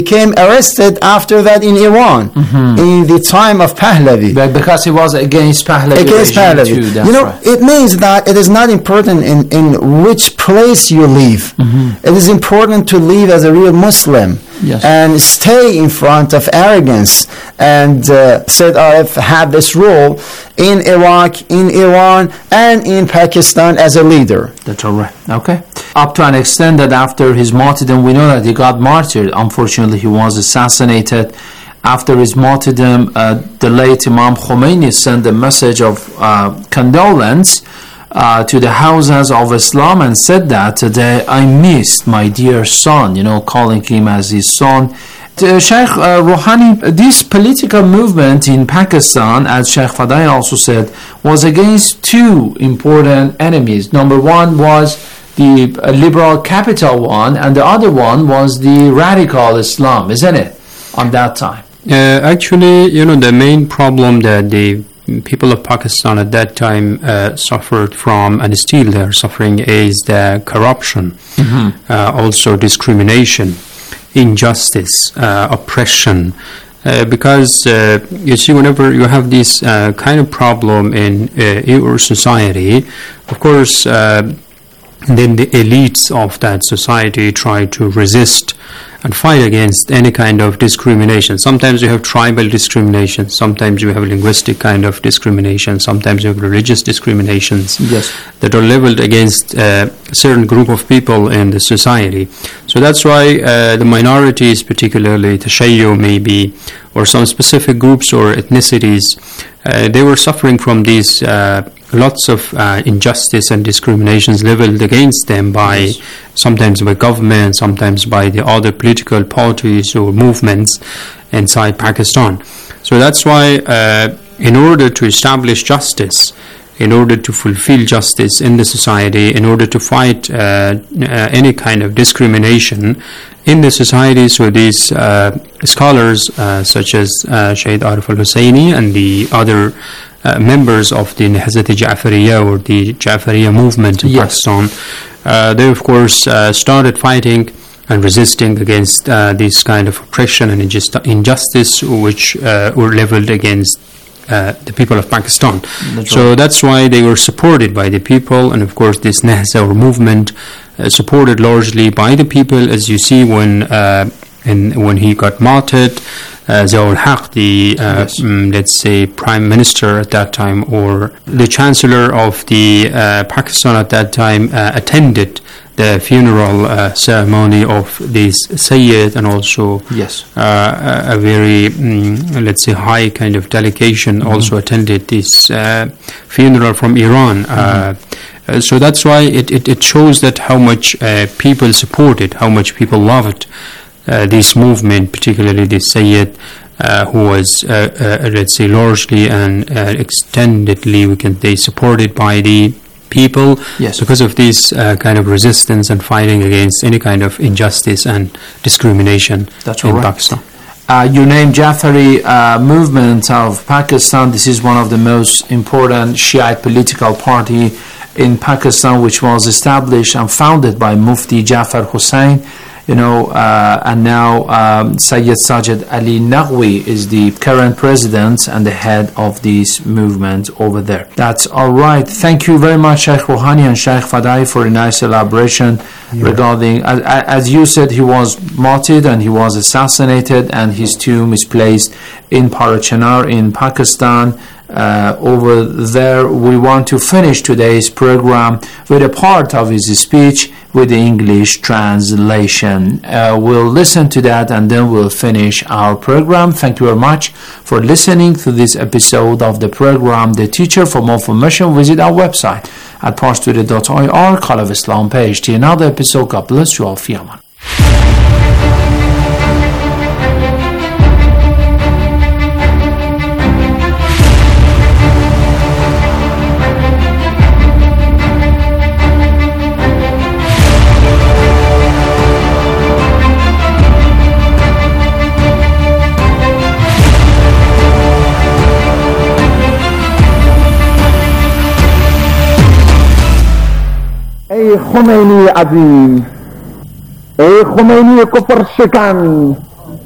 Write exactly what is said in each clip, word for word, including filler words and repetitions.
became arrested after that in Iran, mm-hmm. in the time of Pahlavi. But because he was against Pahlavi. Against Pahlavi. Too, that's you know, right. It means that it is not important in, in which place you live. Mm-hmm. It is important to live as a real Muslim. Yes. And stay in front of arrogance. And uh, Sayyid Arif had this role in Iraq, in Iran, and in Pakistan as a leader. That's all right. Okay. Up to an extent that after his martyrdom, we know that he got martyred. Unfortunately, he was assassinated. After his martyrdom, uh, the late Imam Khomeini sent a message of uh, condolence Uh, to the houses of Islam and said that today I missed my dear son, you know, calling him as his son. Uh, Sheikh uh, Rouhani, this political movement in Pakistan, as Sheikh Fadai also said, was against two important enemies. Number one was the uh, liberal capital one, and the other one was the radical Islam, isn't it, on that time? Uh, actually, you know, the main problem that the people of Pakistan at that time uh, suffered from, and still they are suffering, is the corruption, mm-hmm. uh, also discrimination, injustice, uh, oppression. Uh, because uh, you see, whenever you have this uh, kind of problem in uh, your society, of course, uh, then the elites of that society try to resist and fight against any kind of discrimination. Sometimes you have tribal discrimination, sometimes you have linguistic kind of discrimination, sometimes you have religious discriminations yes. that are leveled against uh, a certain group of people in the society. So that's why uh, the minorities, particularly Tashayyu maybe, or some specific groups or ethnicities, uh, they were suffering from these uh, lots of uh, injustice and discriminations leveled against them by yes. sometimes by government, sometimes by the other political parties or movements inside Pakistan. So that's why uh, in order to establish justice, in order to fulfill justice in the society, in order to fight uh, uh, any kind of discrimination in the society, so these uh, scholars uh, such as uh, Shaykh Arif al-Husseini and the other Uh, members of the Nehzat Ja'fariya or the Ja'fariya movement in yes. Pakistan, uh, they of course uh, started fighting and resisting against uh, this kind of oppression and injust- injustice which uh, were leveled against uh, the people of Pakistan. That's so right. That's why they were supported by the people, and of course this Nehza or movement uh, supported largely by the people, as you see when uh, and when he got martyred. Uh, Ziaul Haq, the uh, yes. um, let's say Prime Minister at that time, or the Chancellor of the uh, Pakistan at that time, uh, attended the funeral uh, ceremony of this Sayyid, and also yes. uh, a very um, let's say high kind of delegation mm-hmm. also attended this uh, funeral from Iran. Mm-hmm. Uh, so that's why it, it, it shows that how much uh, people supported, how much people loved Uh, this movement, particularly this Sayyid, uh, who was, uh, uh, let's say, largely and uh, extendedly, we can say, supported by the people yes. because of this uh, kind of resistance and fighting against any kind of injustice and discrimination That's in right. Pakistan. Uh, you named Ja'fari uh, movement of Pakistan. This is one of the most important Shiite political party in Pakistan, which was established and founded by Mufti Ja'far Hussain. You know, uh, and now um, Sayyid Sajid Ali Naqvi is the current president and the head of this movement over there. That's all right. Thank you very much, Sheikh Rouhani and Sheikh Fadai, for a nice elaboration yeah. regarding, as, as you said, he was martyred and he was assassinated, and his tomb is placed in Parachinar in Pakistan. Uh, over there, we want to finish today's program with a part of his speech with the English translation. Uh, we'll listen to that and then we'll finish our program. Thank you very much for listening to this episode of the program The Teacher. For more information, visit our website at parstoday dot I R, Call of Islam page. To another episode, God bless you all. Fi aman. ای خمینی عظیم، ای خمینی کفر شکن،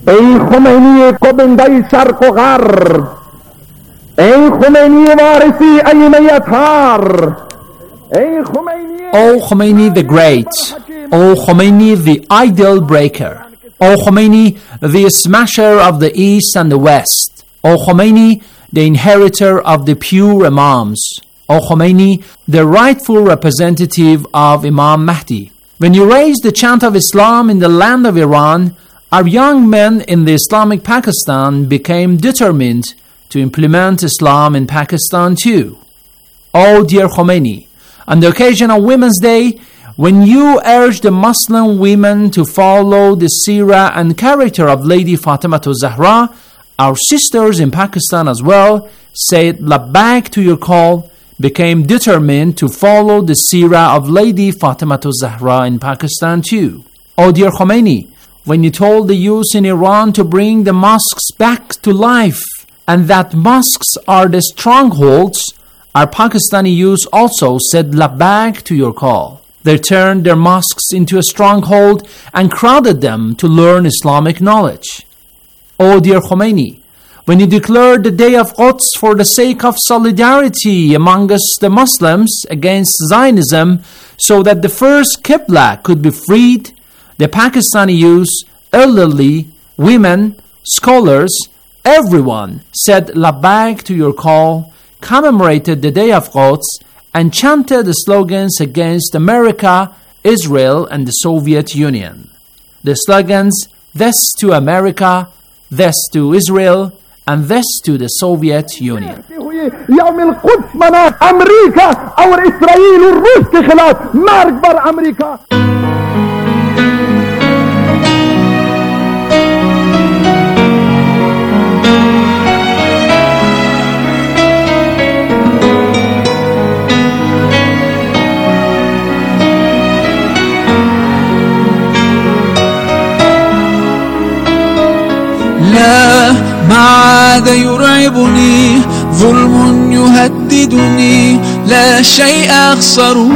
ای خمینی کبنده شرق و غرب، ای خمینی وارثی ایمه اطهار، ای خمینی O Khomeini the Great, O Khomeini the Ideal Breaker, O Khomeini the Smasher of the East and the West, O Khomeini the Inheritor of the pure Imams, O Khomeini the rightful representative of Imam Mahdi. When you raised the chant of Islam in the land of Iran, our young men in the Islamic Pakistan became determined to implement Islam in Pakistan too. Oh dear Khomeini, on the occasion of Women's Day, when you urged the Muslim women to follow the seerah and character of Lady Fatima Zahra, our sisters in Pakistan as well said labbaik to your call, became determined to follow the seerah of Lady Fatima Zahra in Pakistan too. Oh dear Khomeini, when you told the youth in Iran to bring the mosques back to life, and that mosques are the strongholds, our Pakistani youth also said labbaik to your call. They turned their mosques into a stronghold and crowded them to learn Islamic knowledge. Oh dear Khomeini, when you declared the day of Quds for the sake of solidarity amongst the Muslims against Zionism so that the first Qibla could be freed, the Pakistani youth, elderly, women, scholars, everyone said labbaik to your call, commemorated the day of Quds, and chanted the slogans against America, Israel, and the Soviet Union. The slogans, this to America, this to Israel, and this to the Soviet Union. يوم القدس مناخ أمريكا أو إسرائيل والروس के खिलाफ मार्ग पर America. لا ما عاد يرعبني ظلم يهددني لا شيء أخسره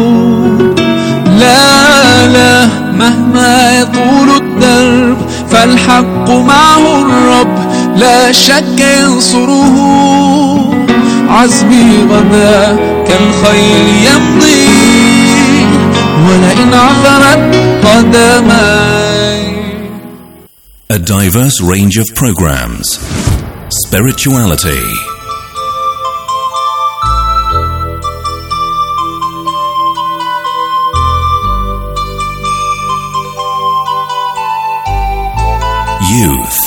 لا لا مهما يطول الدرب فالحق معه الرب لا شك ينصره عزمي غدا كالخيل يمضي ولئن عثرت قدماي. A diverse range of programs. Spirituality. Youth.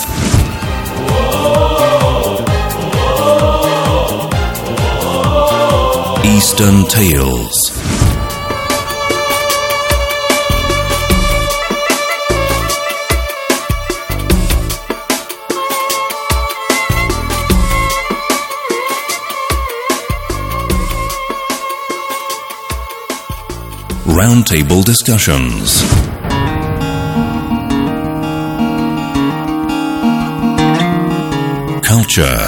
Eastern Tales. Roundtable discussions. Culture.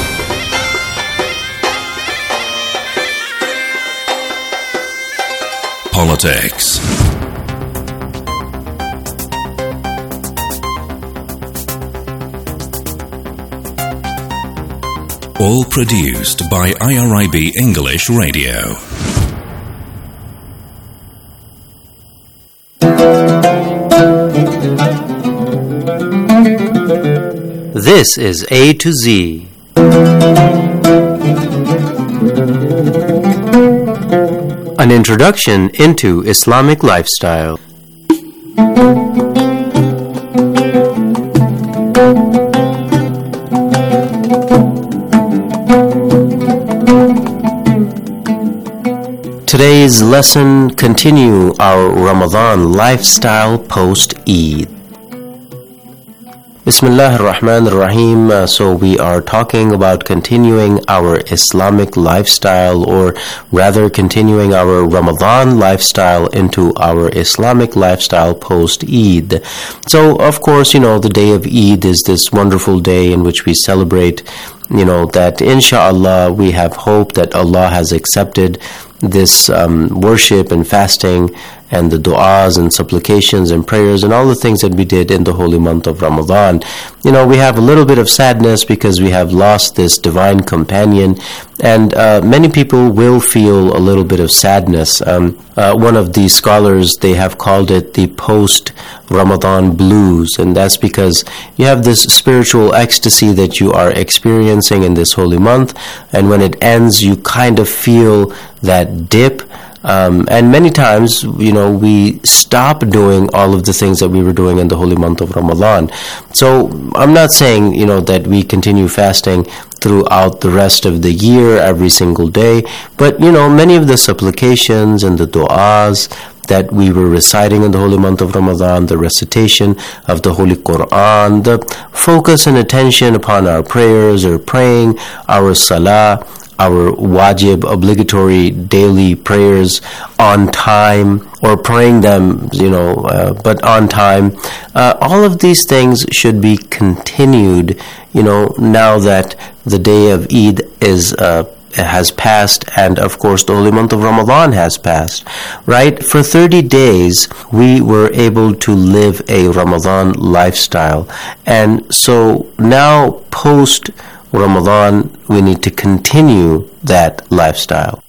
Politics. All produced by I R I B English Radio. This is A to Z. An introduction into Islamic lifestyle. Today's lesson continue our Ramadan lifestyle post-Eid. Bismillah ar-Rahman ar-Rahim. Uh, so we are talking about continuing our Islamic lifestyle, or rather continuing our Ramadan lifestyle into our Islamic lifestyle post-Eid. So of course, you know, the day of Eid is this wonderful day in which we celebrate, you know, that insha'Allah we have hope that Allah has accepted this um, worship and fasting, and the du'as and supplications and prayers and all the things that we did in the holy month of Ramadan. You know, we have a little bit of sadness because we have lost this divine companion, and uh, many people will feel a little bit of sadness. Um, uh, one of these scholars, they have called it the post-Ramadan blues, and that's because you have this spiritual ecstasy that you are experiencing in this holy month, and when it ends, you kind of feel that dip. Um, and many times, you know, we stop doing all of the things that we were doing in the holy month of Ramadan. So I'm not saying, you know, that we continue fasting throughout the rest of the year, every single day. But, you know, many of the supplications and the du'as that we were reciting in the holy month of Ramadan, the recitation of the Holy Quran, the focus and attention upon our prayers or praying our salah, our wajib, obligatory daily prayers on time, or praying them, you know, uh, but on time. Uh, all of these things should be continued, you know, now that the day of Eid is uh, has passed, and of course the holy month of Ramadan has passed, right? For thirty days, we were able to live a Ramadan lifestyle. And so now, post Ramadan, we need to continue that lifestyle.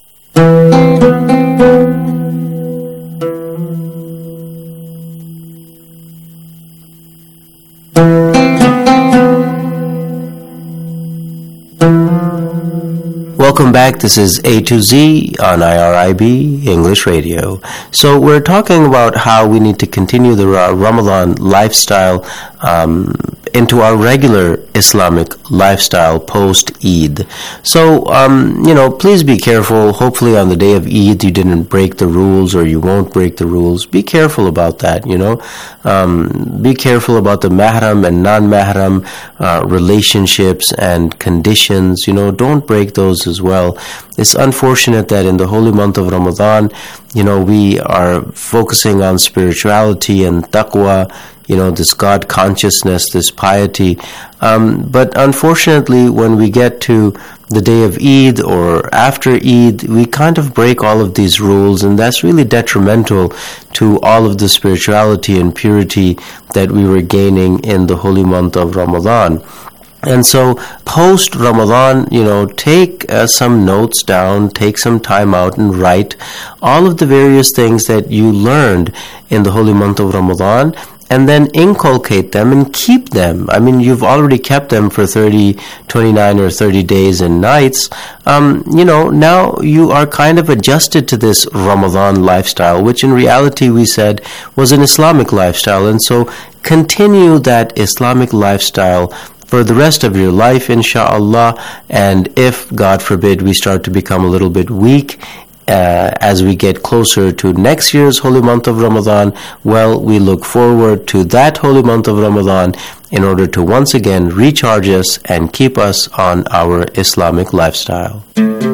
Welcome back. This is A to Z on I R I B English Radio. So we're talking about how we need to continue the Ramadan lifestyle um, into our regular Islamic lifestyle post-Eid. So, um, you know, please be careful. Hopefully on the day of Eid you didn't break the rules, or you won't break the rules. Be careful about that, you know. Um, be careful about the mahram and non-mahram uh, relationships and conditions. You know, don't break those as well. It's unfortunate that in the holy month of Ramadan, you know, we are focusing on spirituality and taqwa, you know, this God consciousness, this piety. Um, but unfortunately, when we get to the day of Eid or after Eid, we kind of break all of these rules, and that's really detrimental to all of the spirituality and purity that we were gaining in the holy month of Ramadan. And so, post-Ramadan, you know, take uh, some notes down, take some time out and write all of the various things that you learned in the holy month of Ramadan, and then inculcate them and keep them. I mean, you've already kept them for thirty, twenty-nine or thirty days and nights. Um, you know, now you are kind of adjusted to this Ramadan lifestyle, which in reality we said was an Islamic lifestyle. And so continue that Islamic lifestyle for the rest of your life, insha'Allah. And if, God forbid, we start to become a little bit weak, Uh, as we get closer to next year's holy month of Ramadan, well, we look forward to that holy month of Ramadan in order to once again recharge us and keep us on our Islamic lifestyle.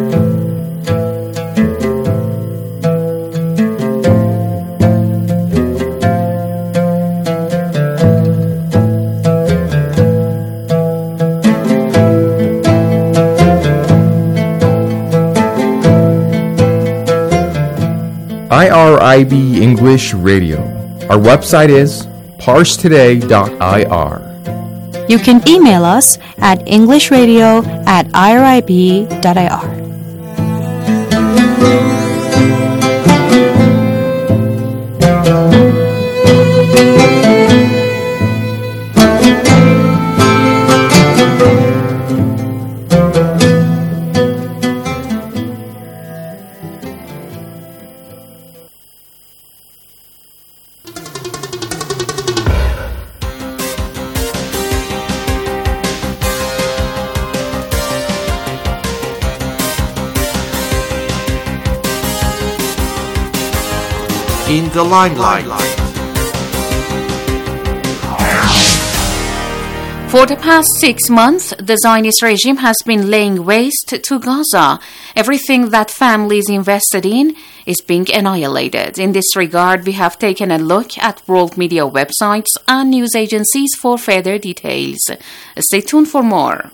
I R I B English Radio. Our website is parse today dot I R. You can email us at englishradio at I R I B dot I R. In the limelight. For the past six months, the Zionist regime has been laying waste to Gaza. Everything that families invested in is being annihilated. In this regard, we have taken a look at world media websites and news agencies for further details. Stay tuned for more.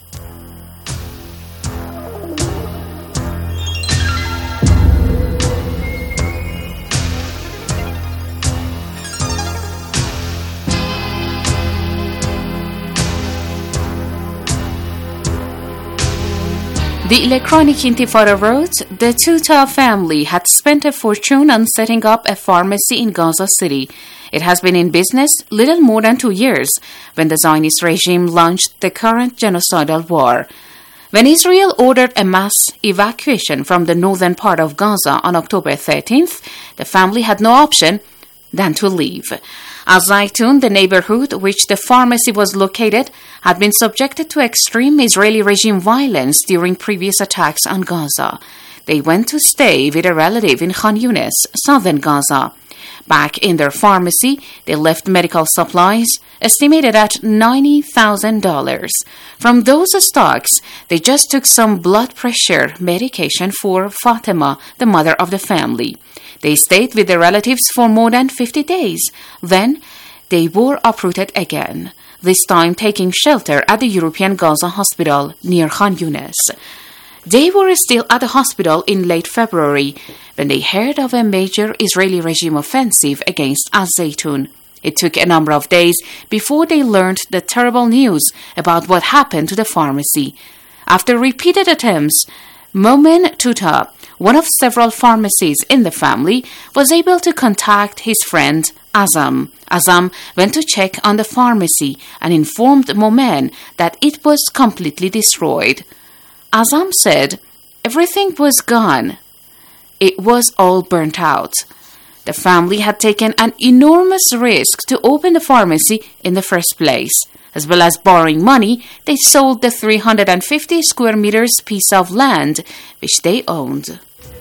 The Electronic Intifada wrote, the Tuta family had spent a fortune on setting up a pharmacy in Gaza City. It has been in business little more than two years when the Zionist regime launched the current genocidal war. When Israel ordered a mass evacuation from the northern part of Gaza on October thirteenth, the family had no option than to leave. Al-Zaytun, the neighborhood which the pharmacy was located, had been subjected to extreme Israeli regime violence during previous attacks on Gaza. They went to stay with a relative in Khan Yunis, southern Gaza. Back in their pharmacy, they left medical supplies estimated at ninety thousand dollars. From those stocks, they just took some blood pressure medication for Fatima, the mother of the family. They stayed with their relatives for more than fifty days. Then, they were uprooted again, this time taking shelter at the European Gaza Hospital near Khan Yunis. They were still at the hospital in late February when they heard of a major Israeli regime offensive against Al-Zaytun. It took a number of days before they learned the terrible news about what happened to the pharmacy. After repeated attempts, Momen Tuta, one of several pharmacies in the family, was able to contact his friend Azam. Azam went to check on the pharmacy and informed Momen that it was completely destroyed. Azam said, everything was gone. It was all burnt out. The family had taken an enormous risk to open the pharmacy in the first place. As well as borrowing money, they sold the three hundred fifty square meters piece of land which they owned.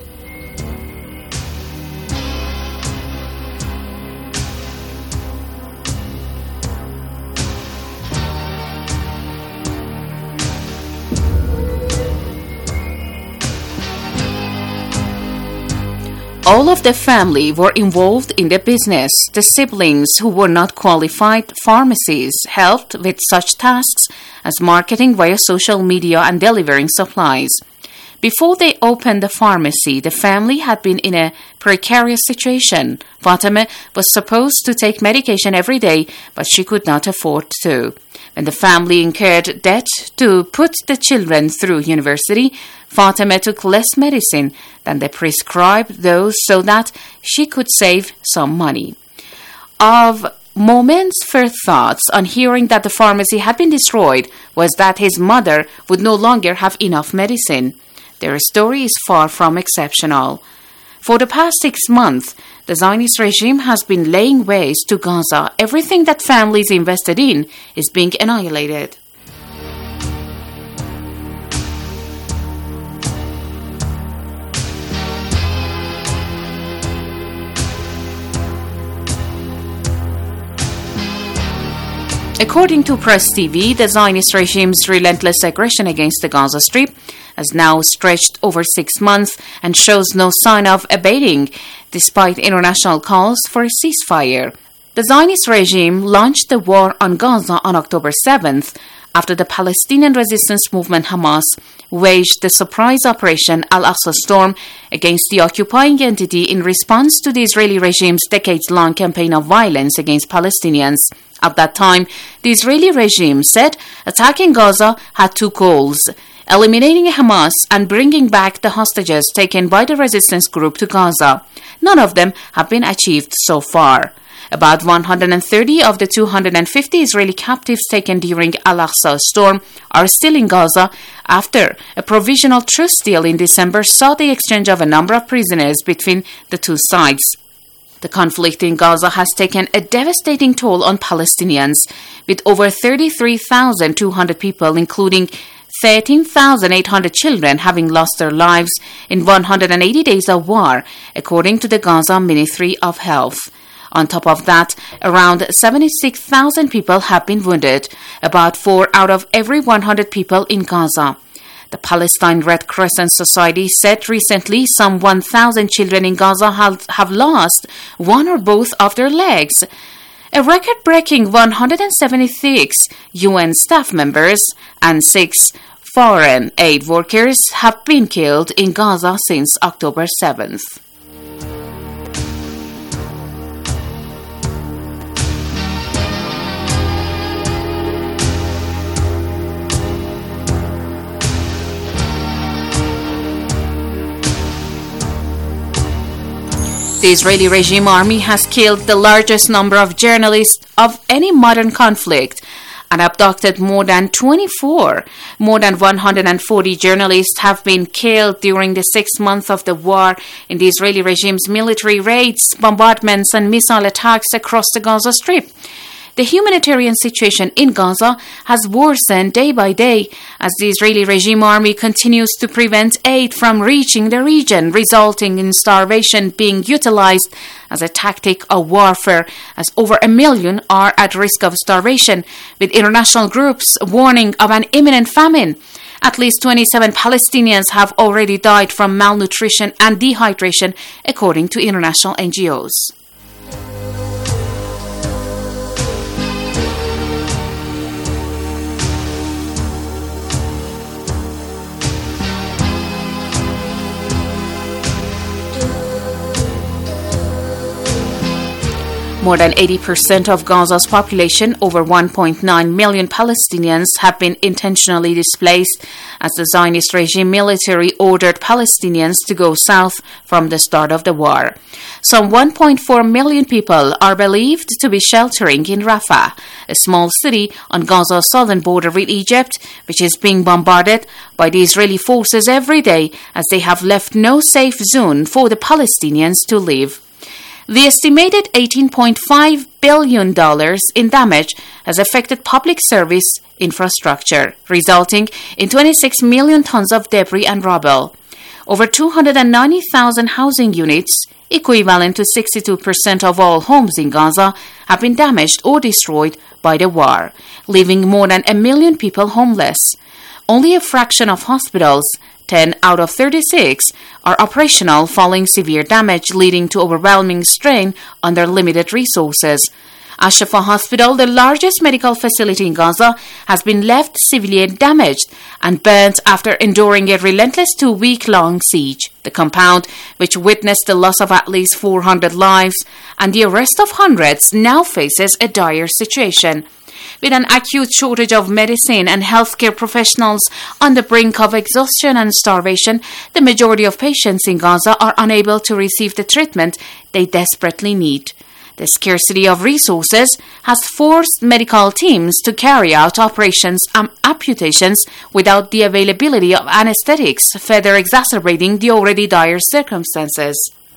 All of the family were involved in the business. The siblings who were not qualified pharmacies helped with such tasks as marketing via social media and delivering supplies. Before they opened the pharmacy, the family had been in a precarious situation. Fatima was supposed to take medication every day, but she could not afford to. When the family incurred debt to put the children through university, Fatima took less medicine than they prescribed those so that she could save some money. Of Moment's first thoughts on hearing that the pharmacy had been destroyed was that his mother would no longer have enough medicine. Their story is far from exceptional. For the past six months, the Zionist regime has been laying waste to Gaza. Everything that families invested in is being annihilated. According to Press T V, the Zionist regime's relentless aggression against the Gaza Strip has now stretched over six months and shows no sign of abating, despite international calls for a ceasefire. The Zionist regime launched the war on Gaza on October seventh after the Palestinian resistance movement Hamas waged the surprise operation Al-Aqsa Storm against the occupying entity in response to the Israeli regime's decades-long campaign of violence against Palestinians. At that time, the Israeli regime said attacking Gaza had two goals: eliminating Hamas and bringing back the hostages taken by the resistance group to Gaza. None of them have been achieved so far. About one hundred thirty of the two hundred fifty Israeli captives taken during Al-Aqsa Storm are still in Gaza after a provisional truce deal in December saw the exchange of a number of prisoners between the two sides. The conflict in Gaza has taken a devastating toll on Palestinians, with over thirty-three thousand two hundred people, including thirteen thousand eight hundred children, having lost their lives in one hundred eighty days of war, according to the Gaza Ministry of Health. On top of that, around seventy-six thousand people have been wounded, about four out of every one hundred people in Gaza. The Palestine Red Crescent Society said recently some one thousand children in Gaza have, have lost one or both of their legs. A record-breaking one hundred seventy-six U N staff members and six foreign aid workers have been killed in Gaza since October seventh. The Israeli regime army has killed the largest number of journalists of any modern conflict and abducted more than twenty-four. More than one hundred forty journalists have been killed during the six months of the war in the Israeli regime's military raids, bombardments, and missile attacks across the Gaza Strip. The humanitarian situation in Gaza has worsened day by day as the Israeli regime army continues to prevent aid from reaching the region, resulting in starvation being utilized as a tactic of warfare, as over a million are at risk of starvation, with international groups warning of an imminent famine. At least twenty-seven Palestinians have already died from malnutrition and dehydration, according to international N G Os. More than eighty percent of Gaza's population, over one point nine million Palestinians, have been intentionally displaced as the Zionist regime military ordered Palestinians to go south from the start of the war. Some one point four million people are believed to be sheltering in Rafah, a small city on Gaza's southern border with Egypt, which is being bombarded by the Israeli forces every day as they have left no safe zone for the Palestinians to live. The estimated eighteen point five billion dollars in damage has affected public service infrastructure, resulting in twenty-six million tons of debris and rubble. Over two hundred ninety thousand housing units, equivalent to sixty-two percent of all homes in Gaza, have been damaged or destroyed by the war, leaving more than a million people homeless. Only a fraction of hospitals, ten out of thirty-six, are operational following severe damage, leading to overwhelming strain on their limited resources. Al-Shifa Hospital, the largest medical facility in Gaza, has been left severely damaged and burnt after enduring a relentless two-week-long siege. The compound, which witnessed the loss of at least four hundred lives and the arrest of hundreds, now faces a dire situation. With an acute shortage of medicine and healthcare professionals on the brink of exhaustion and starvation, the majority of patients in Gaza are unable to receive the treatment they desperately need. The scarcity of resources has forced medical teams to carry out operations and amputations without the availability of anesthetics, further exacerbating the already dire circumstances.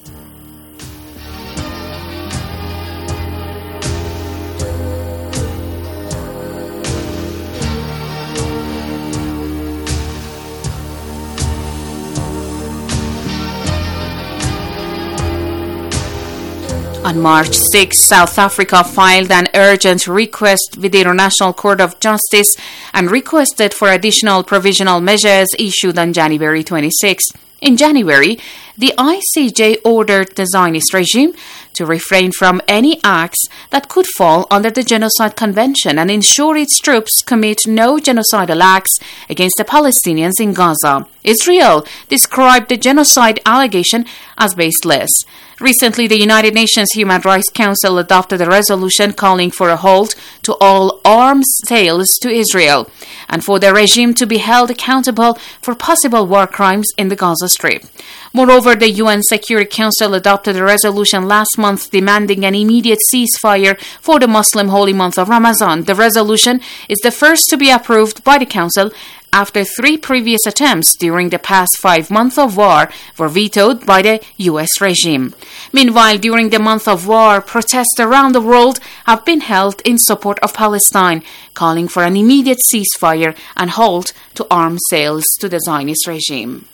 On March sixth, South Africa filed an urgent request with the International Court of Justice and requested for additional provisional measures issued on January twenty-sixth. In January, the I C J ordered the Zionist regime to refrain from any acts that could fall under the Genocide Convention and ensure its troops commit no genocidal acts against the Palestinians in Gaza. Israel described the genocide allegation as baseless. Recently, the United Nations Human Rights Council adopted a resolution calling for a halt to all arms sales to Israel and for the regime to be held accountable for possible war crimes in the Gaza Strip. Moreover, the U N Security Council adopted a resolution last month demanding an immediate ceasefire for the Muslim holy month of Ramadan. The resolution is the first to be approved by the Council after three previous attempts during the past five months of war were vetoed by the U S regime. Meanwhile, during the month of war, protests around the world have been held in support of Palestine, calling for an immediate ceasefire and halt to arms sales to the Zionist regime.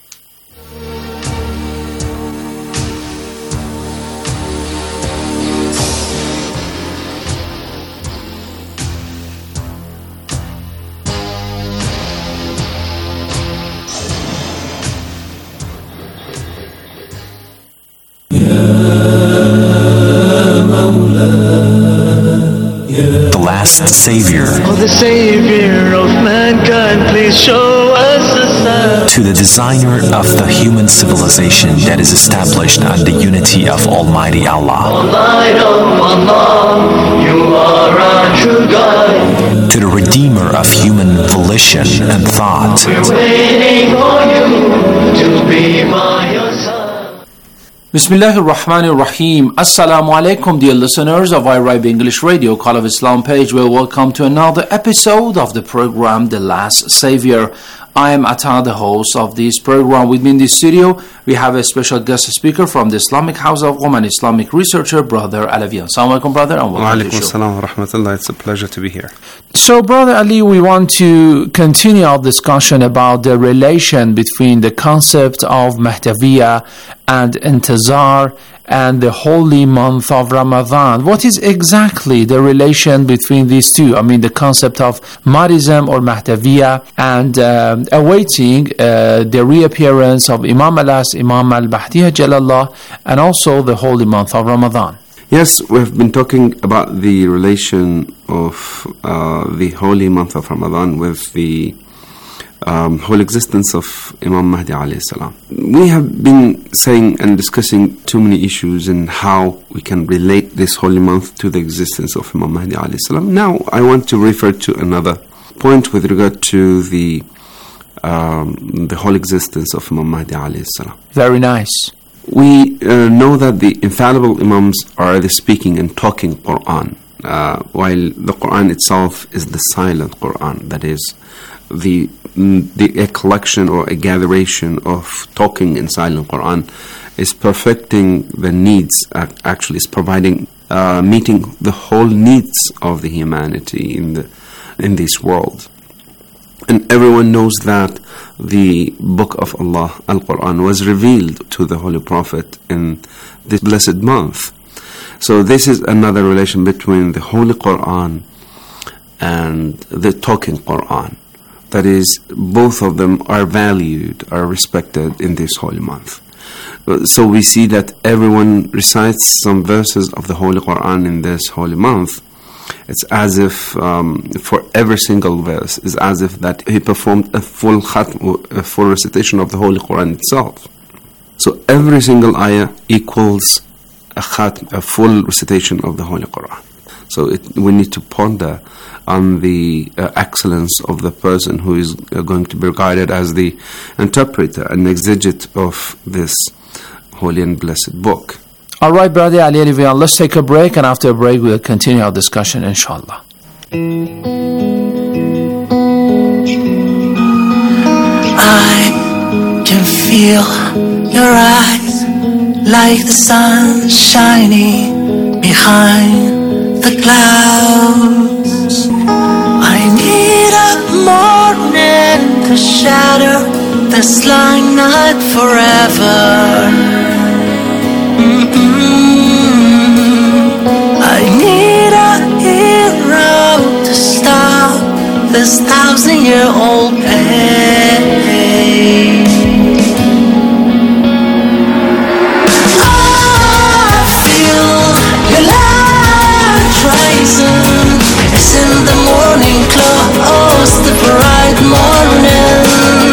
The last Savior. Oh, the Savior of mankind, please show us a sign. To the designer of the human civilization that is established on the unity of Almighty Allah. Light of Allah, you are our true guide. To the redeemer of human volition and thought. We're waiting for you to be by your side. Bismillahir Rahmanir Rahim. Assalamu alaikum, dear listeners of I R I B English Radio, Call of Islam page. Well, welcome to another episode of the program, The Last Savior. I am Atta, the host of this program. With me in the studio, we have a special guest speaker from the Islamic House of Qom, Islamic researcher, Brother Alavi. Assalamu alaikum, brother, and welcome to the show. Wa alaikum assalam wa rahmatullah. It's a pleasure to be here. So, Brother Ali, we want to continue our discussion about the relation between the concept of Mahdaviya and Intizar and the holy month of Ramadan. What is exactly the relation between these two? I mean, the concept of Mahdism or Mahdaviya and um, awaiting uh, the reappearance of Imam Alas, Imam al-Mahdi Jalallah, and also the holy month of Ramadan. Yes, we've been talking about the relation of uh, the holy month of Ramadan with the um, whole existence of Imam Mahdi alayhi salam. We have been saying and discussing too many issues in how we can relate this holy month to the existence of Imam Mahdi alayhi salam. Now, I want to refer to another point with regard to the um, the whole existence of Imam Mahdi alayhi salam. Very nice. We uh, know that the infallible Imams are the speaking and talking Quran, uh, while the Quran itself is the silent Quran, that is, the, the a collection or a gatheration of talking and silent Quran is perfecting the needs, uh, actually is providing, uh, meeting the whole needs of the humanity in the in this world. And everyone knows that the book of Allah, Al-Quran, was revealed to the Holy Prophet in this blessed month. So this is another relation between the Holy Quran and the talking Quran. That is, both of them are valued, are respected in this holy month. So we see that everyone recites some verses of the Holy Quran in this holy month. It's as if um, for every single verse is as if that he performed a full khatm, a full recitation of the Holy Quran itself. So every single ayah equals a khatm, a full recitation of the Holy Quran. So it, we need to ponder on the uh, excellence of the person who is uh, going to be regarded as the interpreter and exegete of this holy and blessed book. All right, Brother Ali Alivian, let's take a break, and after a break, we'll continue our discussion, inshallah. I can feel your eyes like the sun shining behind the clouds. I need a morning to shatter this long night forever. I need a hero to stop this thousand-year-old pain. I feel your light rising. It's in the morning close, the bright morning.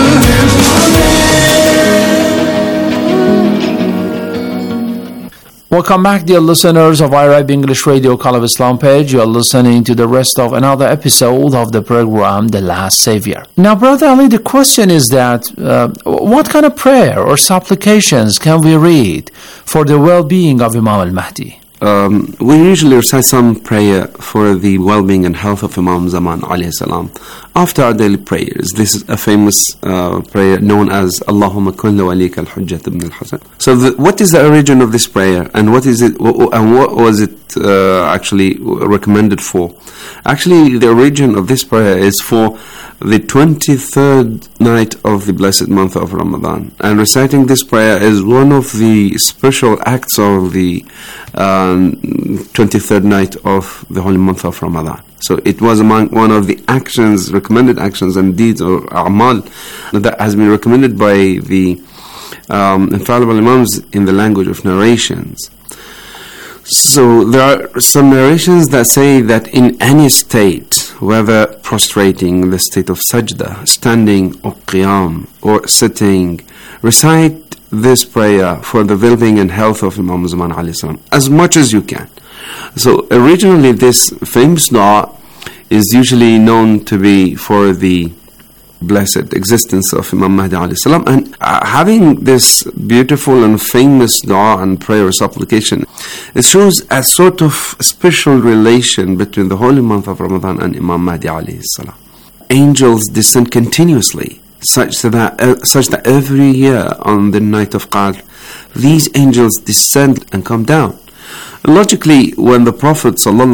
Welcome back, dear listeners of I R I B English Radio, Call of Islam page. You are listening to the rest of another episode of the program, The Last Savior. Now, Brother Ali, the question is that uh, what kind of prayer or supplications can we read for the well-being of Imam al-Mahdi? Um, we usually recite some prayer for the well-being and health of Imam Zaman alayhi salam after our daily prayers. This is a famous uh, prayer known as Allahumma kulli walika al-Hujjat ibn al-Hasan. So the, what is the origin of this prayer, and what is it, and what was it uh, actually recommended for? Actually, the origin of this prayer is for the twenty-third night of the blessed month of Ramadan, and reciting this prayer is one of the special acts of the um, twenty-third night of the holy month of Ramadan. So it was among one of the actions, recommended actions and deeds or a'mal that has been recommended by the um, infallible Imams in the language of narrations. So there are some narrations that say that in any state, whether prostrating in the state of sajda, standing or qiyam, or sitting, recite this prayer for the well-being and health of Imam Zaman alayhi salam as much as you can. So originally this famous dua is usually known to be for the blessed existence of Imam Mahdi alayhi salam. And uh, having this beautiful and famous dua and prayer supplication, it shows a sort of special relation between the holy month of Ramadan and Imam Mahdi alayhi salam. Angels descend continuously, such that uh, such that every year on the night of Qadr, these angels descend and come down. Logically, when the Prophet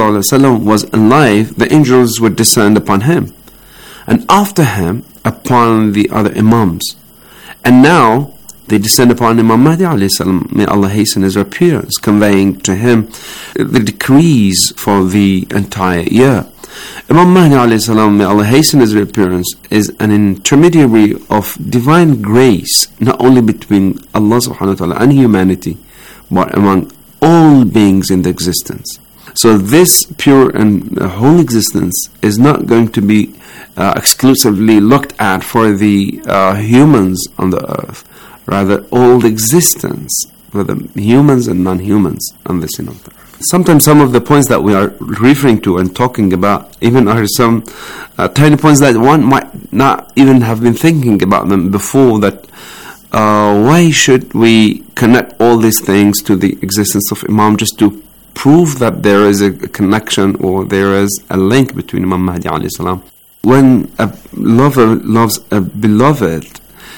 ﷺ was alive, the angels would descend upon him, and after him upon the other Imams. And now they descend upon Imam Mahdi alayhi salam, may Allah hasten his appearance, conveying to him the decrees for the entire year. Imam Mahdi alayhi salam, may Allah hasten his appearance, is an intermediary of divine grace, not only between Allah subhanahu wa ta'ala and humanity, but among all beings in the existence. So this pure and whole existence is not going to be uh, exclusively looked at for the uh, humans on the earth. Rather, all existence, whether humans and non-humans on this earth. Sometimes some of the points that we are referring to and talking about even are some uh, tiny points that one might not even have been thinking about them before, that uh, why should we connect all these things to the existence of Imam just to prove that there is a connection or there is a link between Imam Mahdi alayhi salam. When a lover loves a beloved,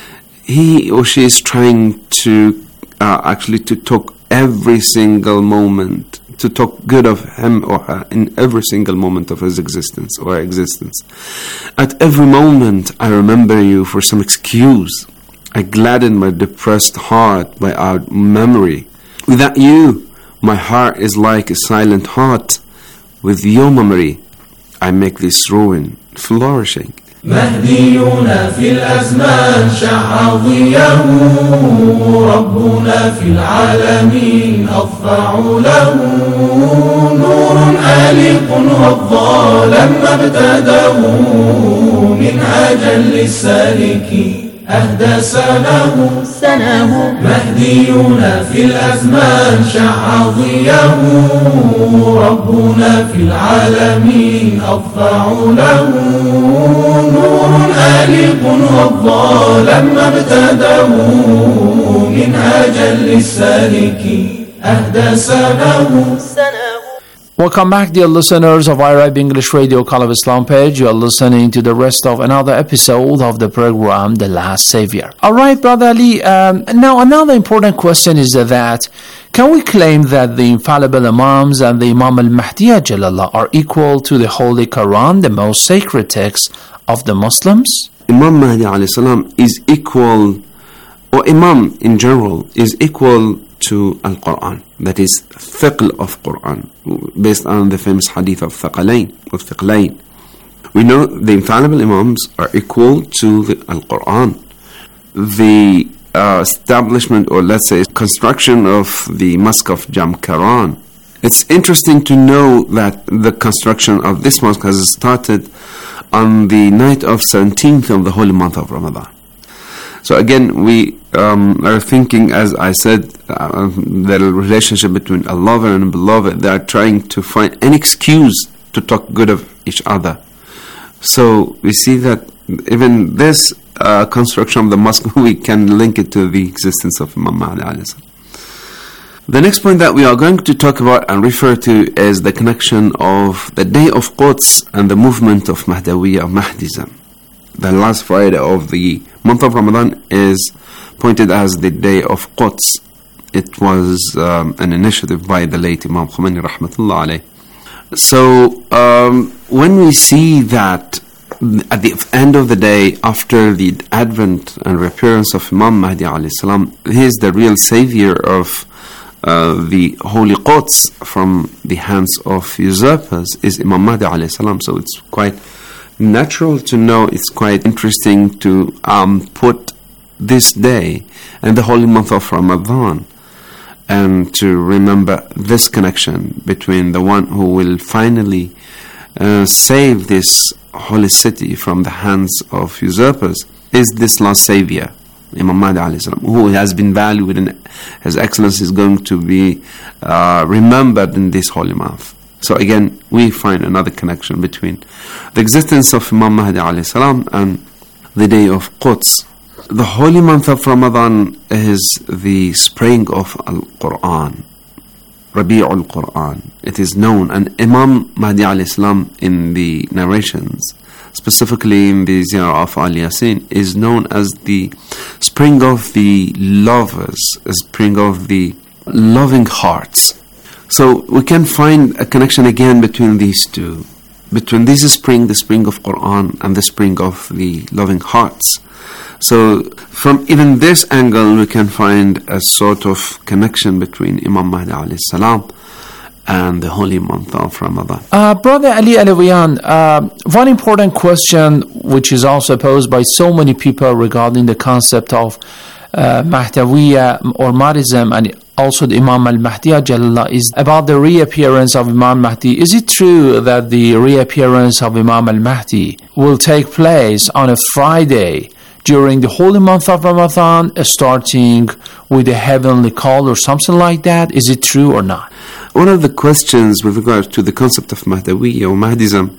he or she is trying to uh, actually to talk every single moment, to talk good of him or her in every single moment of his existence or her existence. At every moment, I remember you for some excuse. I gladden my depressed heart by our memory. Without you, my heart is like a silent heart. With your memory, I make this ruin flourishing. مهدينا في الأزمان شع ضيه ربنا في العالمين أضفع له نور آلق غضى لما ابتداه منهاجا للسالكين أهدى سناه سناه مهدينا في الأزمان شع ضيه ربنا في العالمين أضفع له نور آلق غضى لما ابتداه منهاجا للسالكين أهدى سناه سناه. Welcome back, dear listeners of Arab English Radio Call of Islam page. You are listening to the rest of another episode of the program, The Last Savior. Alright, Brother Ali, um, now another important question is that, can we claim that the infallible Imams and the Imam al-Mahdi Jalallah are equal to the Holy Quran, the most sacred text of the Muslims? Imam Mahdi alayhi salam is equal, or Imam in general, is equal to Al-Quran. That is Thiql of Quran, based on the famous hadith of Thaqalain, of Thiqlain. We know the infallible Imams are equal to the Al-Quran. The uh, establishment, or let's say construction of the Mosque of Jamkaran, it's interesting to know that the construction of this mosque has started on the night of seventeenth of the holy month of Ramadan. So again, we um, are thinking, as I said, uh, the relationship between a lover and a beloved. They are trying to find an excuse to talk good of each other. So we see that even this uh, construction of the mosque, we can link it to the existence of Imam Mahdi alayhi salam. The next point that we are going to talk about and refer to is the connection of the day of Quds and the movement of Mahdawiyya, Mahdism. The last Friday of the month of Ramadan is pointed as the day of Quds. It was um, an initiative by the late Imam Khomeini rahmatullah alayh. So um, when we see that at the end of the day, after the advent and reappearance of Imam Mahdi alayhi salam, he is the real savior of uh, the holy Quds from the hands of usurpers, is Imam Mahdi alayhi salam. So it's quite natural to know, it's quite interesting to um, put this day and the holy month of Ramadan, and to remember this connection between the one who will finally uh, save this holy city from the hands of usurpers is this last savior, Imam Mahdi alayhi salam, who has been valued and his excellence is going to be uh, remembered in this holy month. So again, we find another connection between the existence of Imam Mahdi alayhi salam and the day of Quds. The holy month of Ramadan is the spring of Al-Quran, Rabi'ul Quran. It is known, and Imam Mahdi alayhi salam in the narrations, specifically in the Ziyarah of Al Yasin, is known as the spring of the lovers, a spring of the loving hearts. So we can find a connection again between these two, between this spring, the spring of Quran, and the spring of the loving hearts. So from even this angle, we can find a sort of connection between Imam Mahdi alayhi salam and the holy month of Ramadan. Uh, Brother Ali Alawian, uh, one important question which is also posed by so many people regarding the concept of uh, Mahdawiya or Mahdism, and also the Imam al-Mahdi Ajalallah, is about the reappearance of Imam Mahdi. Is it true that the reappearance of Imam al-Mahdi will take place on a Friday during the holy month of Ramadan, starting with a heavenly call or something like that? Is it true or not? One of the questions with regard to the concept of Mahdawiyya or Mahdism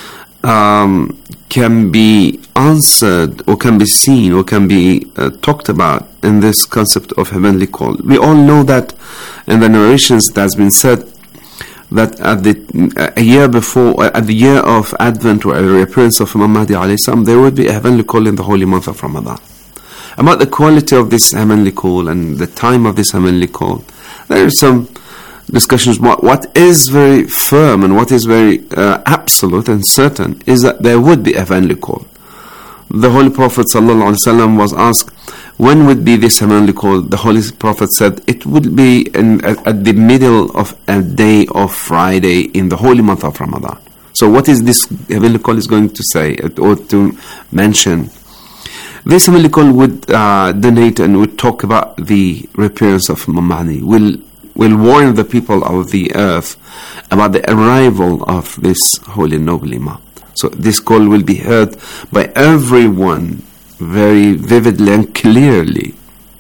um, can be answered or can be seen or can be uh, talked about in this concept of heavenly call. We all know that in the narrations it has been said that at the a year before, at the year of Advent or the reappearance of Imam Mahdi alayhi salam, there would be a heavenly call in the holy month of Ramadan. About the quality of this heavenly call and the time of this heavenly call, there are some discussions. What, what is very firm and what is very uh, absolute and certain is that there would be a heavenly call. The Holy Prophet ﷺ was asked, when would be this heavenly call? The Holy Prophet said, it would be in, at, at the middle of a day of Friday in the holy month of Ramadan. So what is this heavenly call is going to say or to mention? This heavenly call would uh, donate and would talk about the reappearance of Imam Mahdi, will will warn the people of the earth about the arrival of this holy noble Imam. So this call will be heard by everyone very vividly and clearly.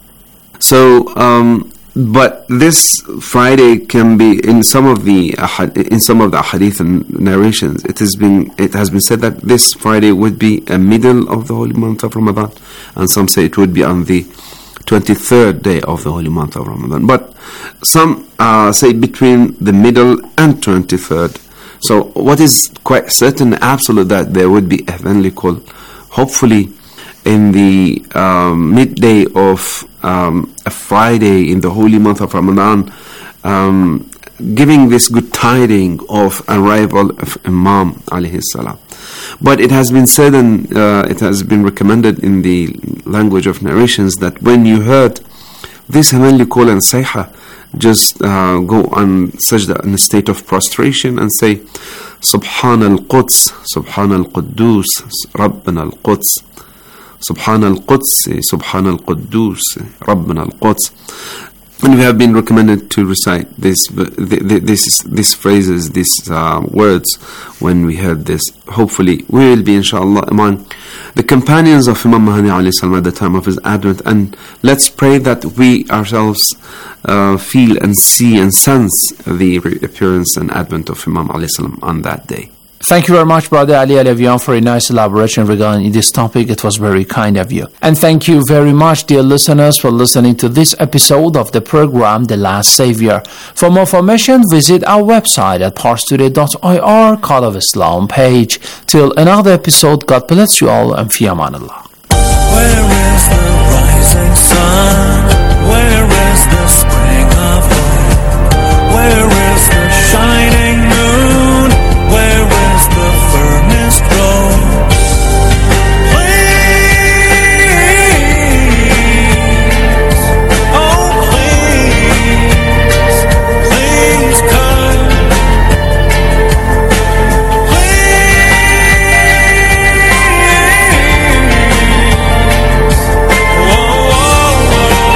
So, um, but this Friday can be in some of the in some of the hadith and narrations. It has been it has been said that this Friday would be a middle of the holy month of Ramadan, and some say it would be on the twenty-third day of the holy month of Ramadan. But some uh, say between the middle and twenty-third. So what is quite certain, absolute, that there would be a heavenly call, hopefully in the um, midday of um, a Friday in the holy month of Ramadan, um, giving this good tiding of arrival of Imam alayhi salam. But it has been said and uh, it has been recommended in the language of narrations that when you heard this heavenly call and sayha, just uh, go on sajda in a state of prostration and say Subhan al-Quds, Subhan al-Quddus, Rabbana al-Quds, Subhan al-Quds, Subhan al-Quddus, Rabbana al-Quds. And we have been recommended to recite this, this, these phrases, these uh, words when we heard this. Hopefully, we will be, inshallah, among the companions of Imam Mahdi alayhi salam at the time of his advent. And let's pray that we ourselves uh, feel and see and sense the appearance and advent of Imam alayhi salam on that day. Thank you very much, Brother Ali Alawian, for a nice elaboration regarding this topic. It was very kind of you. And thank you very much, dear listeners, for listening to this episode of the program, The Last Savior. For more information, visit our website at parstoday dot I R, Call of Islam page. Till another episode, God bless you all, and fi amanillah. Where is the rising sun? Where is the spring of hope? Where is the shining moon? Where is the furnace glow? Please, oh please, please come. Please, whoa, whoa, whoa.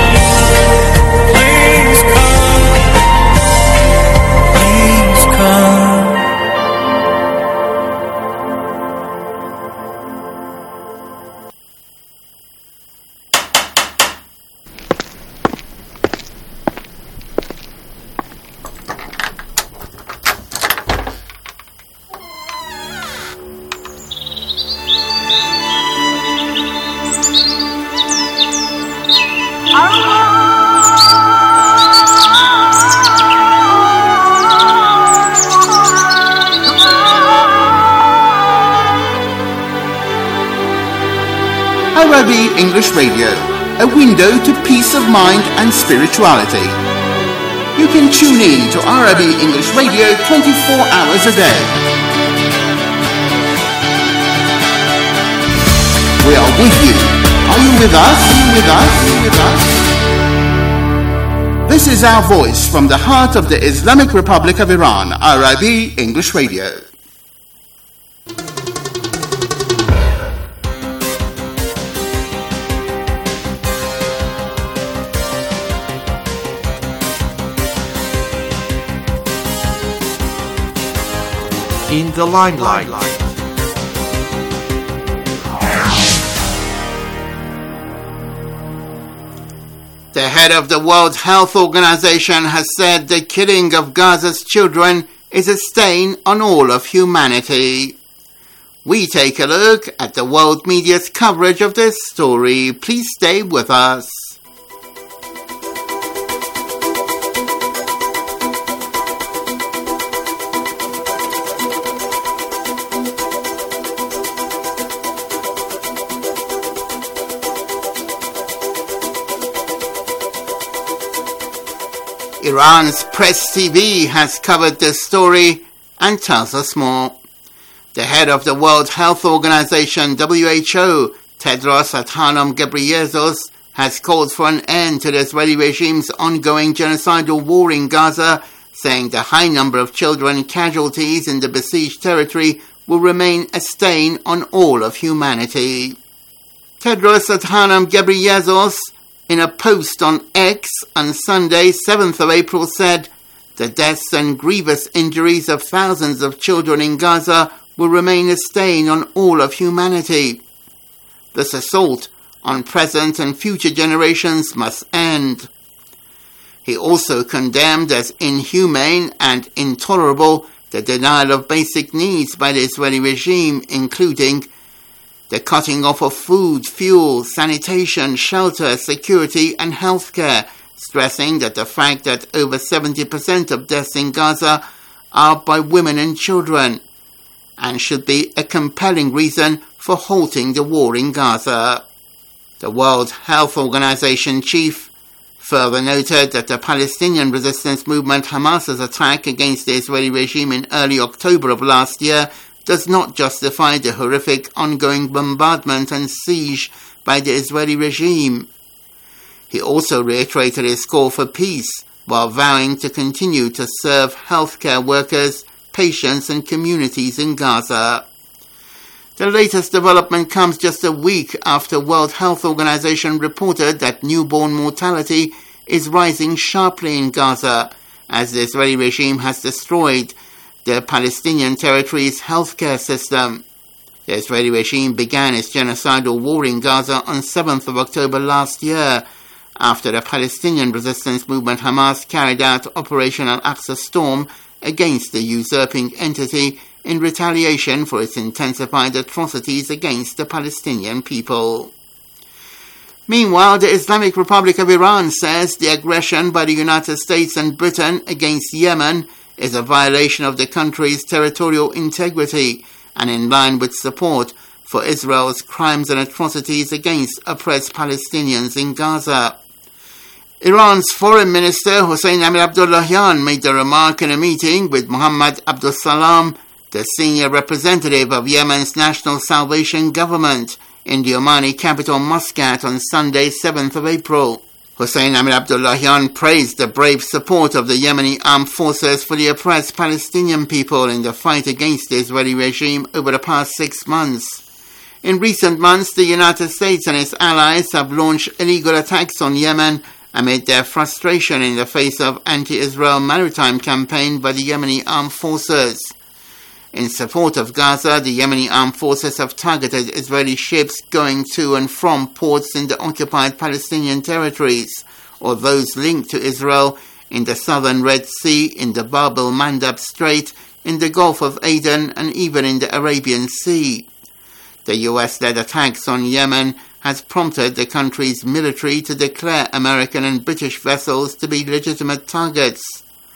I R I B English Radio, a window to peace of mind and spirituality. You can tune in to I R I B English Radio twenty-four hours a day. We are with you. Are you with us? Are you with us? Are you with us? This is our voice from the heart of the Islamic Republic of Iran, I R I B English Radio. In the limelight. The head of the World Health Organization has said the killing of Gaza's children is a stain on all of humanity. We take a look at the world media's coverage of this story. Please stay with us. Iran's Press T V has covered this story and tells us more. The head of the World Health Organization, W H O, Tedros Adhanom Ghebreyesus, has called for an end to the Israeli regime's ongoing genocidal war in Gaza, saying the high number of children casualties in the besieged territory will remain a stain on all of humanity. Tedros Adhanom Ghebreyesus, in a post on X on Sunday, seventh of April, said, "The deaths and grievous injuries of thousands of children in Gaza will remain a stain on all of humanity. This assault on present and future generations must end." He also condemned as inhumane and intolerable the denial of basic needs by the Israeli regime, including the cutting off of food, fuel, sanitation, shelter, security, and healthcare, stressing that the fact that over seventy percent of deaths in Gaza are by women and children, and should be a compelling reason for halting the war in Gaza. The World Health Organization chief further noted that the Palestinian resistance movement Hamas's attack against the Israeli regime in early October of last year does not justify the horrific ongoing bombardment and siege by the Israeli regime. He also reiterated his call for peace, while vowing to continue to serve healthcare workers, patients and communities in Gaza. The latest development comes just a week after World Health Organization reported that newborn mortality is rising sharply in Gaza, as the Israeli regime has destroyed the Palestinian territory's healthcare system. The Israeli regime began its genocidal war in Gaza on seventh of October last year, after the Palestinian resistance movement Hamas carried out Operation Al-Aqsa Storm against the usurping entity in retaliation for its intensified atrocities against the Palestinian people. Meanwhile, the Islamic Republic of Iran says the aggression by the United States and Britain against Yemen is a violation of the country's territorial integrity and in line with support for Israel's crimes and atrocities against oppressed Palestinians in Gaza. Iran's Foreign Minister Hossein Amir-Abdollahian made the remark in a meeting with Mohammad Abdul Salam, the senior representative of Yemen's National Salvation Government, in the Omani capital Muscat on Sunday, seventh of April. Hossein Amir-Abdollahian praised the brave support of the Yemeni armed forces for the oppressed Palestinian people in the fight against the Israeli regime over the past six months. In recent months, the United States and its allies have launched illegal attacks on Yemen amid their frustration in the face of anti-Israel maritime campaign by the Yemeni armed forces. In support of Gaza, the Yemeni armed forces have targeted Israeli ships going to and from ports in the occupied Palestinian territories, or those linked to Israel in the southern Red Sea, in the Bab el-Mandab Strait, in the Gulf of Aden, and even in the Arabian Sea. The U S-led attacks on Yemen has prompted the country's military to declare American and British vessels to be legitimate targets.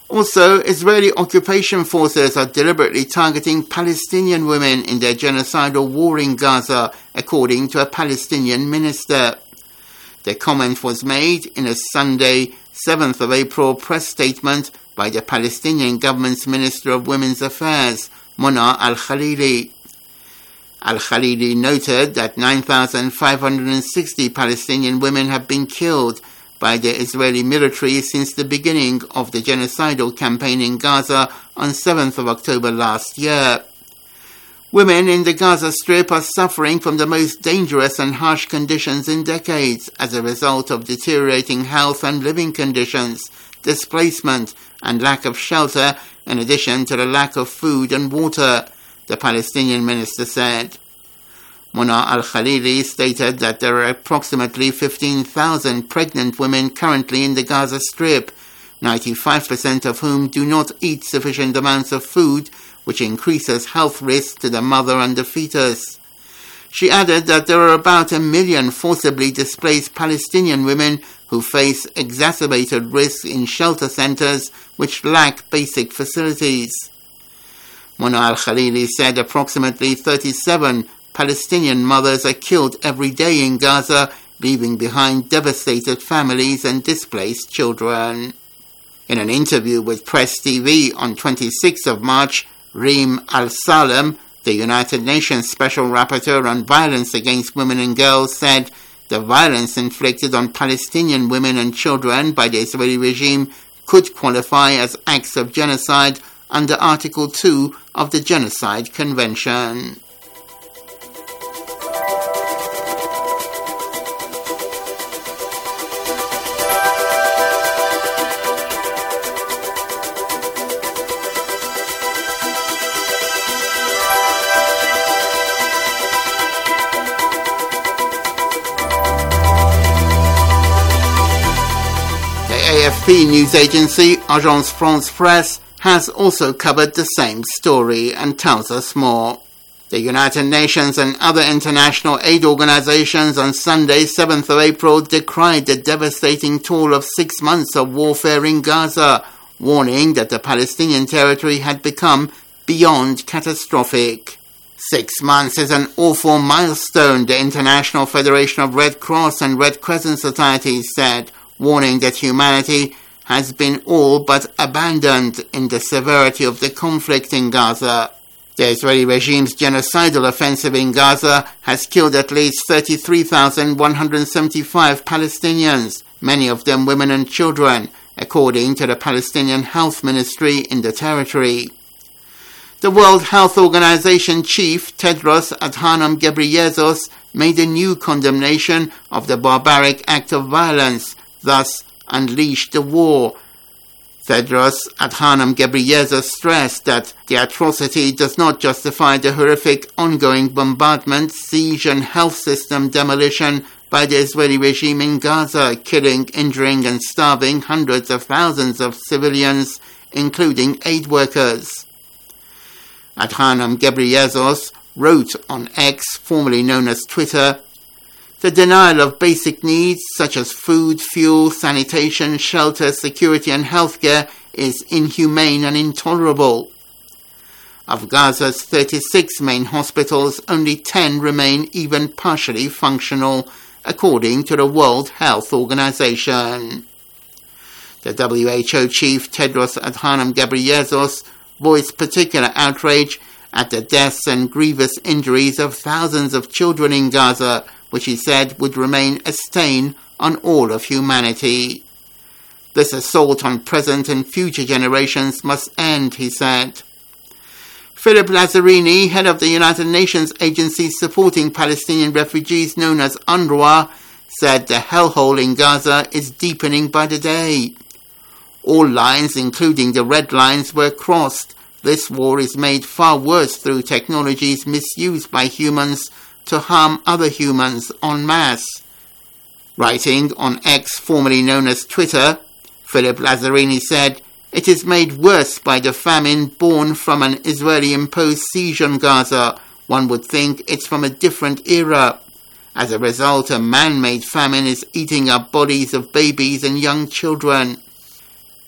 Also, Israeli occupation forces are deliberately targeting Palestinian women in their genocidal war in Gaza, according to a Palestinian minister. The comment was made in a Sunday, seventh of April press statement by the Palestinian government's Minister of Women's Affairs, Mona Al-Khalili. Al-Khalili noted that nine thousand five hundred sixty Palestinian women have been killed by the Israeli military since the beginning of the genocidal campaign in Gaza on seventh of October last year. Women in the Gaza Strip are suffering from the most dangerous and harsh conditions in decades as a result of deteriorating health and living conditions, displacement, and lack of shelter, in addition to the lack of food and water, the Palestinian minister said. Mona Al-Khalili stated that there are approximately fifteen thousand pregnant women currently in the Gaza Strip, ninety-five percent of whom do not eat sufficient amounts of food, which increases health risks to the mother and the fetus. She added that there are about a million forcibly displaced Palestinian women who face exacerbated risks in shelter centers which lack basic facilities. Mona Al-Khalili said approximately thirty-seven Palestinian mothers are killed every day in Gaza, leaving behind devastated families and displaced children. In an interview with Press T V on twenty-sixth of March, Reem Al-Salem, the United Nations Special Rapporteur on Violence Against Women and Girls, said the violence inflicted on Palestinian women and children by the Israeli regime could qualify as acts of genocide under Article two of the Genocide Convention. A F P news agency Agence France Presse has also covered the same story and tells us more. The United Nations and other international aid organizations on Sunday, seventh of April, decried the devastating toll of six months of warfare in Gaza, warning that the Palestinian territory had become beyond catastrophic. Six months is an awful milestone, the International Federation of Red Cross and Red Crescent Societies said, warning that humanity has been all but abandoned in the severity of the conflict in Gaza. The Israeli regime's genocidal offensive in Gaza has killed at least thirty-three thousand one hundred seventy-five Palestinians, many of them women and children, according to the Palestinian Health Ministry in the territory. The World Health Organization chief, Tedros Adhanom Ghebreyesus, made a new condemnation of the barbaric act of violence, thus unleashed the war. Tedros Adhanom Ghebreyesus stressed that the atrocity does not justify the horrific ongoing bombardment, siege and health system demolition by the Israeli regime in Gaza, killing, injuring and starving hundreds of thousands of civilians, including aid workers. Adhanom Ghebreyesus wrote on X, formerly known as Twitter, "The denial of basic needs such as food, fuel, sanitation, shelter, security and healthcare is inhumane and intolerable. Of Gaza's thirty-six main hospitals, only ten remain even partially functional, according to the World Health Organization." The W H O chief Tedros Adhanom Ghebreyesus voiced particular outrage at the deaths and grievous injuries of thousands of children in Gaza, which he said would remain a stain on all of humanity. This assault on present and future generations must end, he said. Philip Lazzarini, head of the United Nations agency supporting Palestinian refugees known as UNRWA, said the hellhole in Gaza is deepening by the day. All lines, including the red lines, were crossed. This war is made far worse through technologies misused by humans to harm other humans en masse. Writing on X, formerly known as Twitter, Philip Lazzarini said, "It is made worse by the famine born from an Israeli-imposed siege on Gaza. One would think it's from a different era. As a result, a man-made famine is eating up bodies of babies and young children."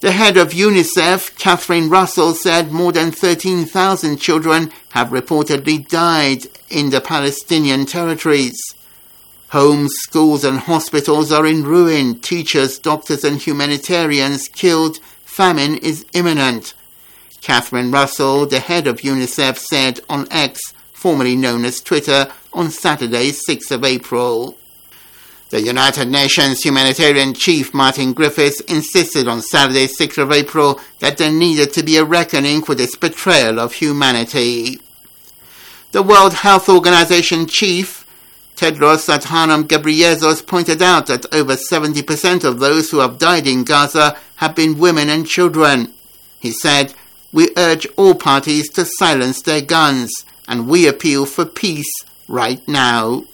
The head of UNICEF, Catherine Russell, said more than thirteen thousand children have reportedly died in the Palestinian territories. Homes, schools and hospitals are in ruin. Teachers, doctors and humanitarians killed. Famine is imminent. Catherine Russell, the head of UNICEF, said on X, formerly known as Twitter, on Saturday, sixth of April. The United Nations humanitarian chief Martin Griffiths insisted on Saturday, sixth of April, that there needed to be a reckoning for this betrayal of humanity. The World Health Organization chief Tedros Adhanom Ghebreyesus pointed out that over seventy percent of those who have died in Gaza have been women and children. He said, "We urge all parties to silence their guns, and we appeal for peace right now."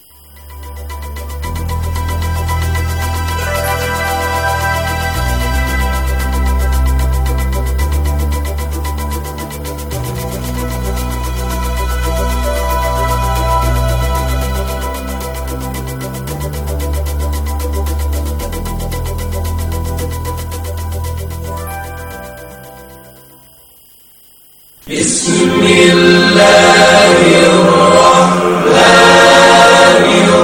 بسم الله الرحمن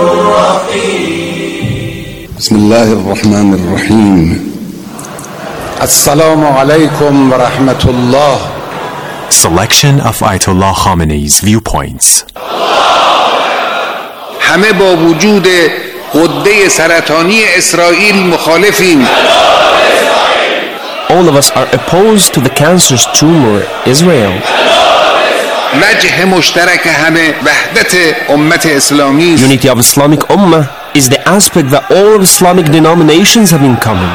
الرحيم بسم الله الرحمن الرحيم السلام عليكم ورحمة الله. Selection of Ayatollah Khamenei's viewpoints. همه با وجود غده سرطانی اسرائیل مخالفیم. All of us are opposed to the cancerous tumor, Israel. وجه مشترک همه وحدت امت اسلامی. Unity of Islamic Ummah is the aspect that all of Islamic denominations have in common.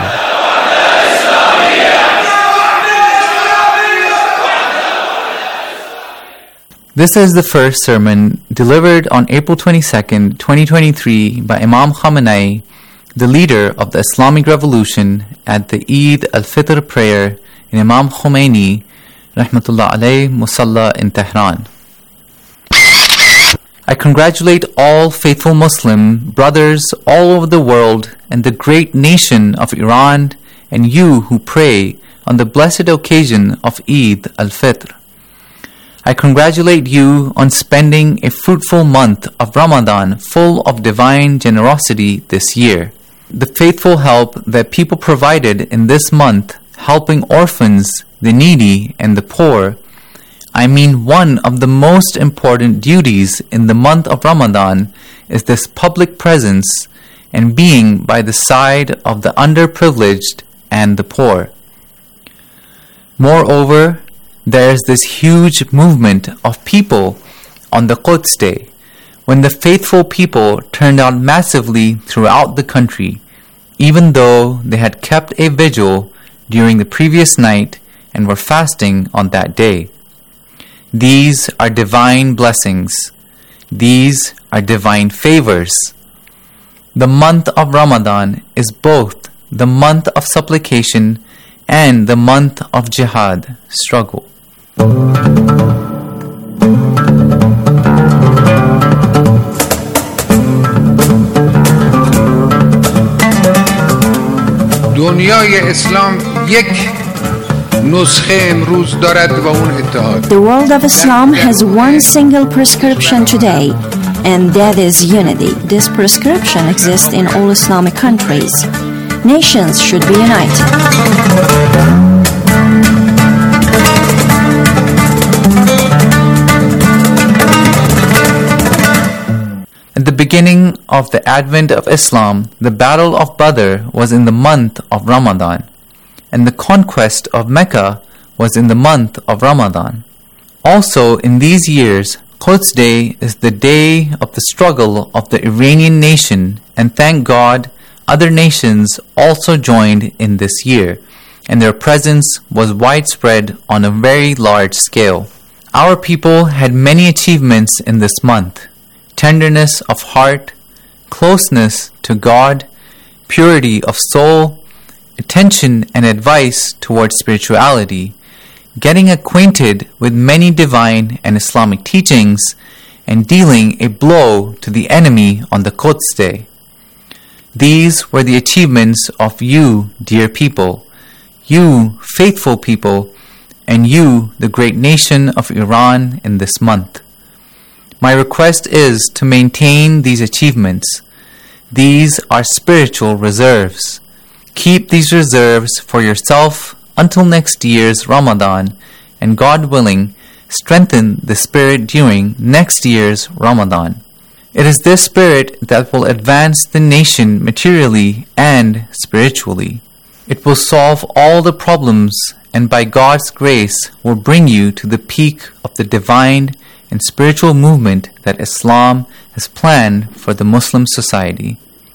This is the first sermon delivered on April twenty-second, twenty twenty-three by Imam Khamenei, the leader of the Islamic Revolution, at the Eid al-Fitr prayer in Imam Khomeini Rahmatullah Alayh Musalla in Tehran. I congratulate all faithful Muslim brothers all over the world and the great nation of Iran and you who pray on the blessed occasion of Eid al-Fitr. I congratulate you on spending a fruitful month of Ramadan full of divine generosity this year. The faithful help that people provided in this month, helping orphans, the needy, and the poor, I mean one of the most important duties in the month of Ramadan is this public presence and being by the side of the underprivileged and the poor. Moreover, there is this huge movement of people on the Quds Day, when the faithful people turned out massively throughout the country, even though they had kept a vigil during the previous night and were fasting on that day. These are divine blessings. These are divine favors. The month of Ramadan is both the month of supplication and the month of jihad, struggle. دنیای اسلام یک نسخه امروز دارد و اون اتحاد. The world of Islam has one single prescription today, and that is unity. This prescription exists in all Islamic countries. Nations should be united. At the beginning of the advent of Islam, the Battle of Badr was in the month of Ramadan, and the conquest of Mecca was in the month of Ramadan. Also, in these years, Quds Day is the day of the struggle of the Iranian nation, and thank God, other nations also joined in this year, and their presence was widespread on a very large scale. Our people had many achievements in this month: tenderness of heart, closeness to God, purity of soul, attention and advice towards spirituality, getting acquainted with many divine and Islamic teachings, and dealing a blow to the enemy on the Quds Day. These were the achievements of you, dear people. you, faithful people, and you, the great nation of Iran, in this month. My request is to maintain these achievements. These are spiritual reserves. Keep these reserves for yourself until next year's Ramadan, and God willing, strengthen the spirit during next year's Ramadan. It is this spirit that will advance the nation materially and spiritually. It will solve all the problems, and by God's grace will bring you to the peak of the divine and spiritual movement that Islam has planned for the Muslim society.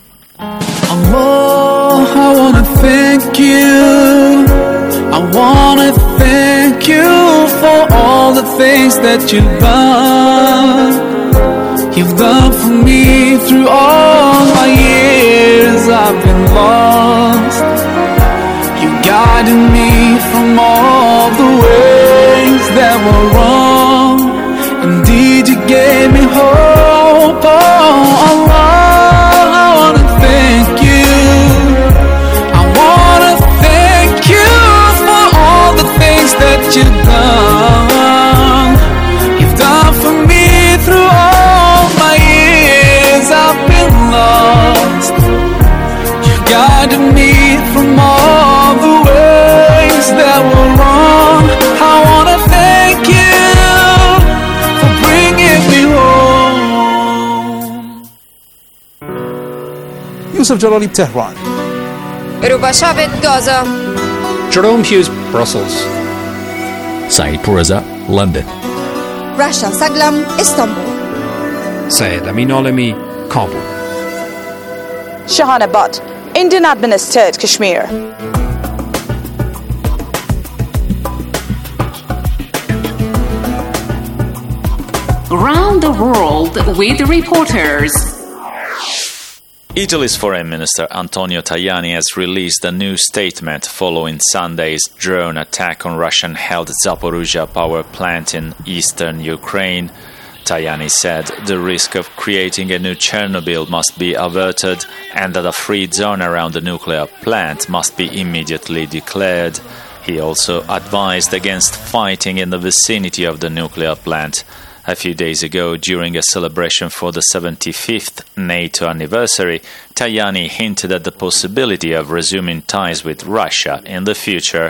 Allah, I wanna thank you. I wanna thank you for all the things that you've done. You've done for me through all my years I've been lost. You guided me from all the ways that were wrong. Indeed, you gave me hope. Oh, Allah, I wanna thank you. I wanna thank you for all the things that you've done. You've done for me through all my years I've been lost. You guided me from all the ways that were wrong. I wanna thank you for bringing me home. Yusuf Jalali, Tehran. Ruba Shabit, Gaza. Jerome Hughes, Brussels. Saeed Pourreza, London. Rasha Saglam, Istanbul. Syed Amin Alami, Kabul. Shahana Butt, Indian administered Kashmir. Around the world with reporters. Italy's Foreign Minister Antonio Tajani has released a new statement following Sunday's drone attack on Russian-held Zaporizhzhia power plant in eastern Ukraine. Tajani said the risk of creating a new Chernobyl must be averted and that a free zone around the nuclear plant must be immediately declared. He also advised against fighting in the vicinity of the nuclear plant. A few days ago, during a celebration for the seventy-fifth NATO anniversary, Tajani hinted at the possibility of resuming ties with Russia in the future.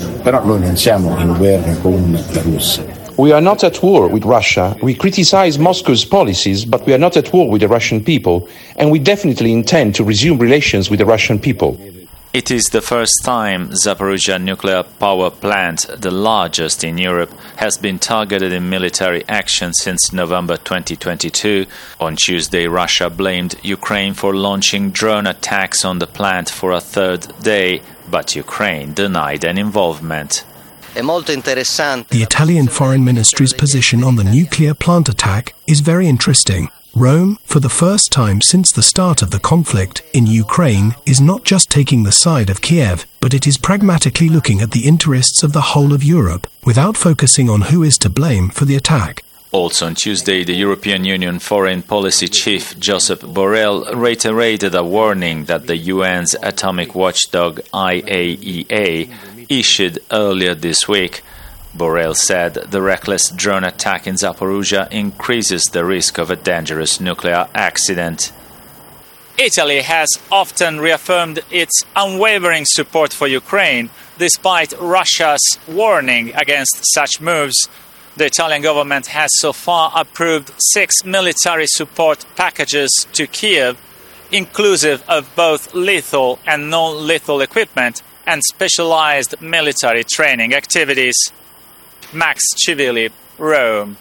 We are not at war with Russia. We criticize Moscow's policies, but we are not at war with the Russian people, and we definitely intend to resume relations with the Russian people. It is the first time Zaporizhzhia nuclear power plant, the largest in Europe, has been targeted in military action since November twenty twenty-two. On Tuesday, Russia blamed Ukraine for launching drone attacks on the plant for a third day, but Ukraine denied an involvement. The Italian Foreign Ministry's position on the nuclear plant attack is very interesting. Rome, for the first time since the start of the conflict in Ukraine, is not just taking the side of Kiev, but it is pragmatically looking at the interests of the whole of Europe, without focusing on who is to blame for the attack. Also on Tuesday, the European Union Foreign Policy Chief Josep Borrell reiterated a warning that the U N's atomic watchdog I A E A issued earlier this week. Borrell said the reckless drone attack in Zaporizhzhia increases the risk of a dangerous nuclear accident. Italy has often reaffirmed its unwavering support for Ukraine, despite Russia's warning against such moves. The Italian government has so far approved six military support packages to Kiev, inclusive of both lethal and non-lethal equipment and specialized military training activities. Max Civili, Rome.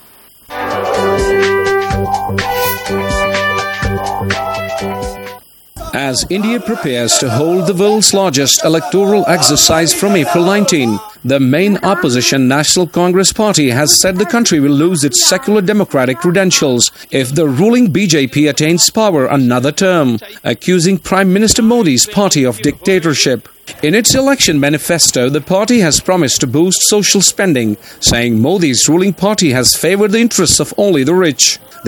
As India prepares to hold the world's largest electoral exercise from April nineteenth, the main opposition National Congress Party has said the country will lose its secular democratic credentials if the ruling B J P attains power another term, accusing Prime Minister Modi's party of dictatorship. In its election manifesto, the party has promised to boost social spending, saying Modi's ruling party has favored the interests of only the rich.